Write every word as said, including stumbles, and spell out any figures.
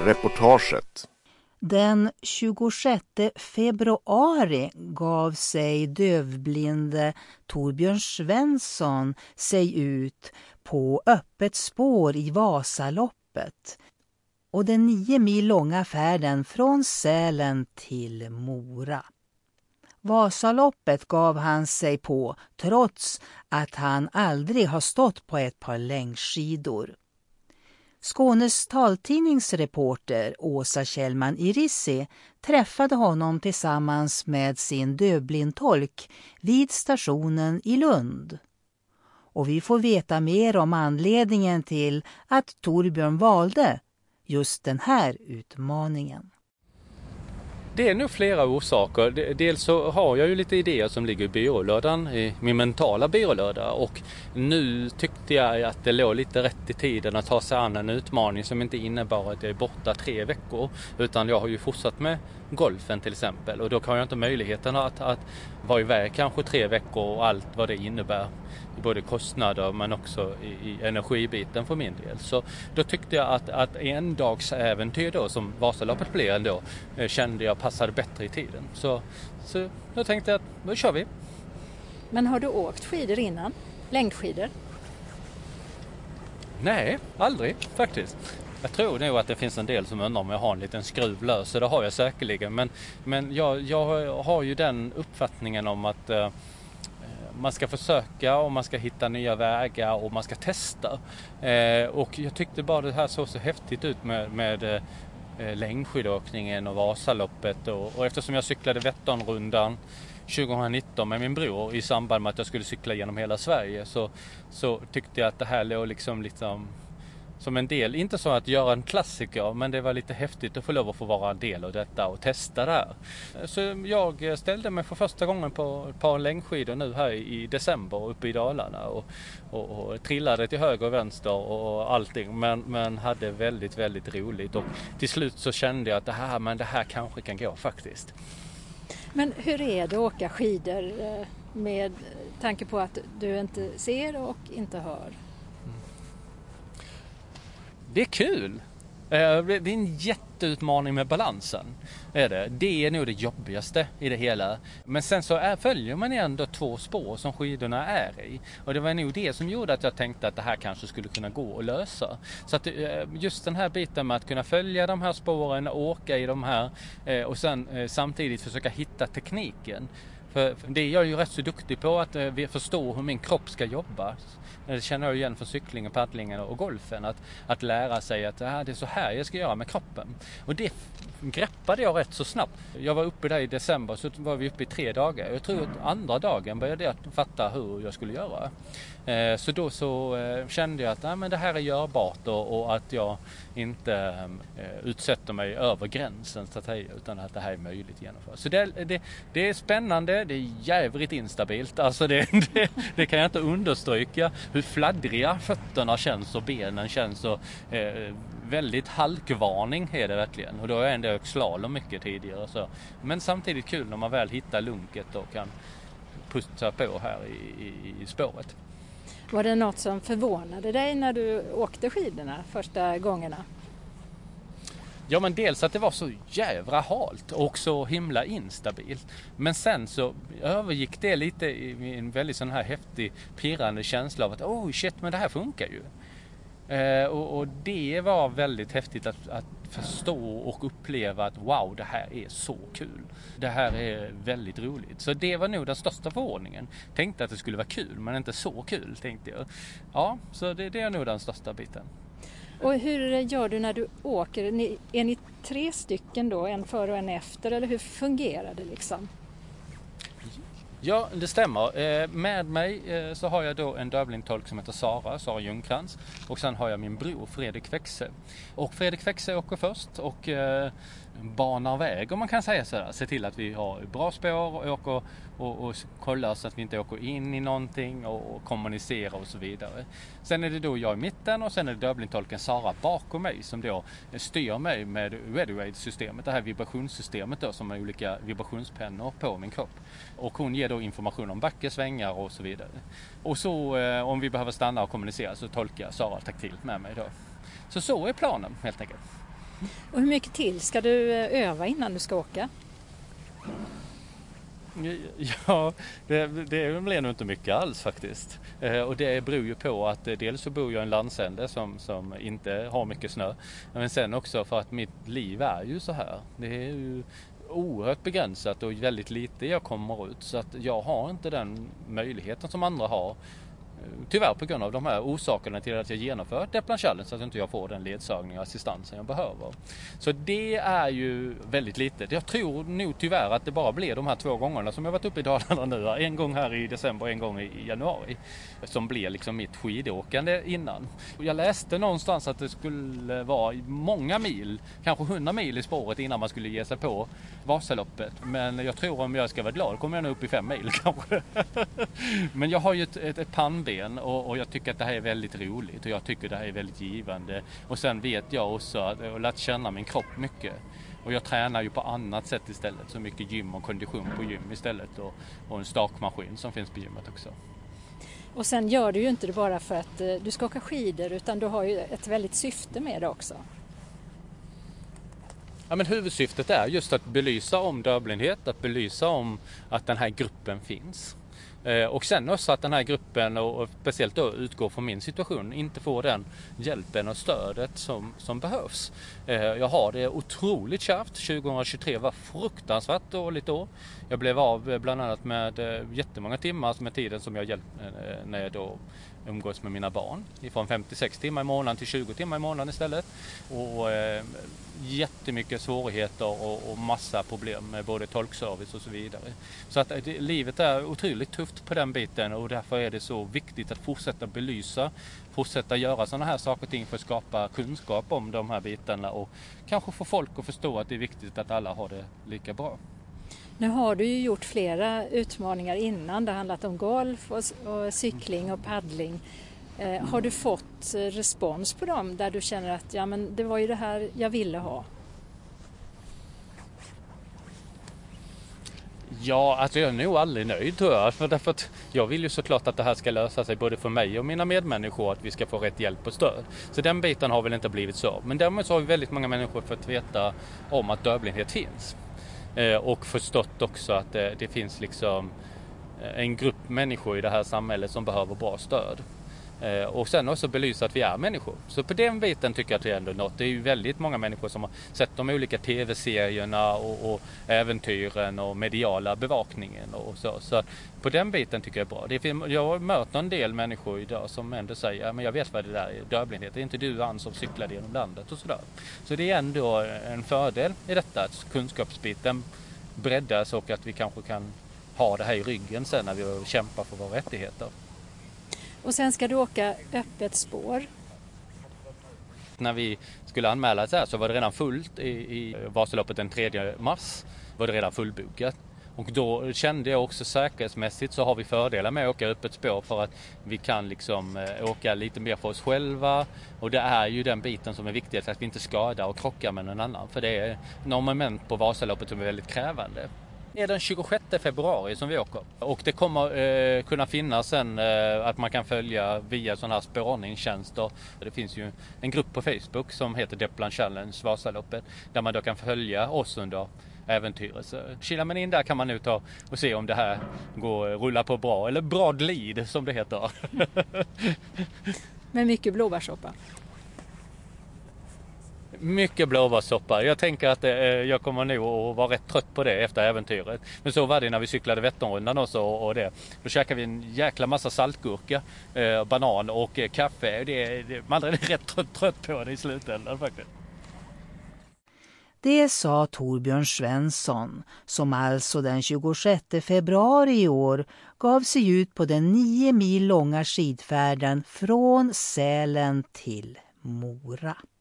reportaget. Den tjugosjätte februari gav sig dövblinde Torbjörn Svensson sig ut på öppet spår i Vasaloppet och den nio mil långa färden från Sälen till Mora. Vasaloppet gav han sig på trots att han aldrig har stått på ett par längdskidor. Skånes taltidningsreporter Åsa Kjellman Irissi träffade honom tillsammans med sin dövblindtolk vid stationen i Lund. Och vi får veta mer om anledningen till att Torbjörn valde just den här utmaningen. Det är nog flera orsaker. Dels så har jag ju lite idéer som ligger i byrålådan, i min mentala byrålåda. Och nu tyckte jag att det låg lite rätt i tiden att ta sig an en utmaning som inte innebar att jag är borta tre veckor. Utan jag har ju fortsatt med golfen till exempel. Och då har jag inte möjligheten att, att vara iväg kanske tre veckor och allt vad det innebär. Både kostnader men också i, i energibiten för min del. Så då tyckte jag att, att en dags äventyr då, som Vasaloppet blev ändå, kände jag passade bättre i tiden. Så, så då tänkte jag att då kör vi. Men har du åkt skidor innan? Längdskidor? Nej, aldrig faktiskt. Jag tror nog att det finns en del som undrar om jag har en liten skruv lös, så det har jag säkerligen. Men, men jag, jag har ju den uppfattningen om att eh, man ska försöka och man ska hitta nya vägar och man ska testa. Eh, och jag tyckte bara det här såg så häftigt ut med, med eh, längdskidåkningen och Vasaloppet. Och, och eftersom jag cyklade Vätternrundan tjugonitton med min bror i samband med att jag skulle cykla genom hela Sverige, så, så tyckte jag att det här låg liksom liksom som en del, inte så att göra en klassiker, men det var lite häftigt att få lov att få vara en del av detta och testa det här. Så jag ställde mig för första gången på ett par längdskidor nu här i december uppe i Dalarna och, och, och trillade till höger och vänster och allting, men, men hade väldigt, väldigt roligt. Och till slut så kände jag att det här, men det här kanske kan gå faktiskt. Men hur är det att åka skidor med tanke på att du inte ser och inte hör? Det är kul. Det är en jätteutmaning med balansen. Är det. det är nog det jobbigaste i det hela. Men sen så är, följer man ändå två spår som skidorna är i. Och det var nog det som gjorde att jag tänkte att det här kanske skulle kunna gå att lösa. Så att just den här biten med att kunna följa de här spåren, åka i de här och sen samtidigt försöka hitta tekniken. För det är jag ju rätt så duktig på, att förstå hur min kropp ska jobba. Det känner jag igen för cyklingen, paddlingen och golfen. Att, att lära sig att ah, det är så här jag ska göra med kroppen. Och det greppade jag rätt så snabbt. Jag var uppe där i december, så var vi uppe i tre dagar. Jag tror att andra dagen började jag fatta hur jag skulle göra. Eh, så då så eh, kände jag att ah, men det här är görbart och, och att jag inte eh, utsätter mig över gränsen så att säga, utan att det här är möjligt att genomföra. Så det, det, det är spännande, det är jävligt instabilt. Alltså det, det, det kan jag inte understryka. Hur fladdriga fötterna känns och benen känns och eh, väldigt halkvarning är det verkligen. Och då har jag ändå åkt slalom mycket tidigare. Så. Men samtidigt kul när man väl hittar lunket och kan pusta på här i, i, i spåret. Var det något som förvånade dig när du åkte skidorna första gångerna? Ja, men dels att det var så jävla halt och så himla instabilt. Men sen så övergick det lite i en väldigt sån här häftig, pirrande känsla av att oh shit, men det här funkar ju. Eh, och, och det var väldigt häftigt att, att förstå och uppleva att wow, det här är så kul. Det här är väldigt roligt. Så det var nog den största förvåningen. Tänkte att det skulle vara kul, men inte så kul, tänkte jag. Ja, så det, det är nog den största biten. Och hur gör du när du åker? Är ni tre stycken då, en före och en efter, eller hur fungerar det liksom? Ja, det stämmer. Med mig så har jag då en dövblindtolk som heter Sara, Sara Ljungkrans. Och sen har jag min bror Fredrik Växe. Och Fredrik Växe åker först och banar väg, om man kan säga sådär. Se till att vi har bra spår och åker och, och kollar så att vi inte åker in i någonting och, och kommunicerar och så vidare. Sen är det då jag i mitten och sen är det dövblindtolken Sara bakom mig som då styr mig med ReadyRaid-systemet, det här vibrationssystemet då som har olika vibrationspennor på min kropp. Och hon ger då information om backe, svängar och så vidare. Och så eh, om vi behöver stanna och kommunicera så tolkar Sara taktilt med mig då. Så så är planen helt enkelt. Och hur mycket till ska du öva innan du ska åka? Ja, det, det blir nog inte mycket alls faktiskt. Eh, och det beror ju på att eh, dels så bor jag i en landsände som, som inte har mycket snö. Men sen också för att mitt liv är ju så här. Det är ju oerhört begränsat och väldigt lite jag kommer ut. Så att jag har inte den möjligheten som andra har. Tyvärr på grund av de här orsakerna till att jag genomför Deplan Challenge, så att inte jag får den ledsagning och assistansen jag behöver. Så det är ju väldigt litet. Jag tror nog tyvärr att det bara blir de här två gångerna som jag varit uppe i Dalarna nu. En gång här i december och en gång i januari. Som blir liksom mitt skidåkande innan. Jag läste någonstans att det skulle vara många mil, kanske hundra mil i spåret innan man skulle ge sig på Vasaloppet. Men jag tror om jag ska vara glad kommer jag nog upp i fem mil kanske. Men jag har ju ett, ett, ett pannben och, och jag tycker att det här är väldigt roligt och jag tycker det här är väldigt givande. Och sen vet jag också att jag har lärt känna min kropp mycket. Och jag tränar ju på annat sätt istället. Så mycket gym och kondition på gym istället. Och, och en stakmaskin som finns på gymmet också. Och sen gör du ju inte det bara för att du ska åka skidor, utan du har ju ett väldigt syfte med det också. Ja, men huvudsyftet är just att belysa om dövblindhet, att belysa om att den här gruppen finns. Och sen också att den här gruppen, och speciellt då utgår från min situation, inte får den hjälpen och stödet som, som behövs. Jag har det otroligt kärvt. tjugohundratjugotre var fruktansvärt dåligt år. Jag blev av bland annat med jättemånga timmar med tiden som jag hjälpt när jag då umgås med mina barn. Från femtiosex timmar i månaden till tjugo timmar i månaden istället. Och eh, jättemycket svårigheter och, och massa problem med både tolkservice och så vidare. Så att det, livet är otroligt tufft på den biten och därför är det så viktigt att fortsätta belysa, fortsätta göra sådana här saker och ting för att skapa kunskap om de här bitarna och kanske få folk att förstå att det är viktigt att alla har det lika bra. Nu har du ju gjort flera utmaningar innan. Det har handlat om golf och, och cykling och paddling. Eh, har du fått respons på dem där du känner att ja, men det var ju det här jag ville ha? Ja, alltså jag är nog aldrig nöjd tror jag. För därför att jag vill ju såklart att det här ska lösa sig både för mig och mina medmänniskor, att vi ska få rätt hjälp och stöd. Så den biten har väl inte blivit så. Men däremot så har vi väldigt många människor fått veta om att dövblindhet finns. Och förstått också att det, det finns liksom en grupp människor i det här samhället som behöver bra stöd. Och sen också belysa att vi är människor. Så på den biten tycker jag att det är ändå något. Det är ju väldigt många människor som har sett de olika tv-serierna och, och äventyren och mediala bevakningen och så. Så på den biten tycker jag är bra. Det är, jag har mött en del människor idag som ändå säger men jag vet vad det där är, dövblindhet. Det är inte du Ann som cyklar genom landet och sådär. Så det är ändå en fördel i detta att kunskapsbiten breddas och att vi kanske kan ha det här i ryggen sen när vi kämpar för våra rättigheter. Och sen ska du åka öppet spår. När vi skulle anmäla så här så var det redan fullt i, i Vasaloppet den tredje mars. Var det redan fullbokat. Och då kände jag också säkerhetsmässigt så har vi fördelar med att åka öppet spår för att vi kan liksom åka lite mer för oss själva. Och det är ju den biten som är viktig, att vi inte skadar och krockar med någon annan. För det är några moment på Vasaloppet som är väldigt krävande. Det är den tjugosjätte februari som vi åker. Och det kommer eh, kunna finnas en, eh, att man kan följa via sådana här spårningstjänster. Det finns ju en grupp på Facebook som heter Deplan Challenge Vasaloppet. Där man då kan följa oss under äventyret. Så kilar man in där kan man nu ta och se om det här går rulla på bra. Eller bra glid som det heter. Med mycket blåbärssoppa. Mycket blåbärssoppa. Jag tänker att eh, jag kommer nog att vara rätt trött på det efter äventyret. Men så var det när vi cyklade Vätternrundan också och det. Då käkade vi en jäkla massa saltgurka, eh, banan och eh, kaffe. Det, det, man är rätt trött, trött på det i slutändan faktiskt. Det sa Torbjörn Svensson som alltså den tjugosjätte februari i år gav sig ut på den nio mil långa skidfärden från Sälen till Mora.